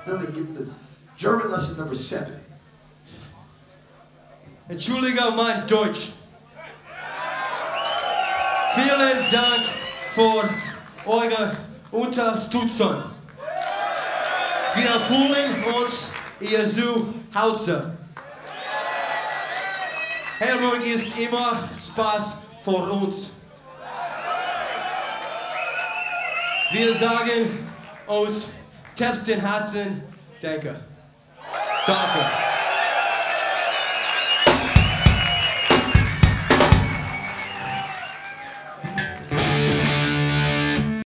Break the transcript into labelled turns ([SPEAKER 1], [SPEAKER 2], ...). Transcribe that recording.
[SPEAKER 1] Billy, give him the German lesson number 7.
[SPEAKER 2] Entschuldige mein Deutsch. Vielen Dank für eure Unterstützung. Wir fühlen uns hier zu Hause. Hamburg ist immer Spaß für uns. Wir sagen aus tiefstem Herzen Danke. Danke.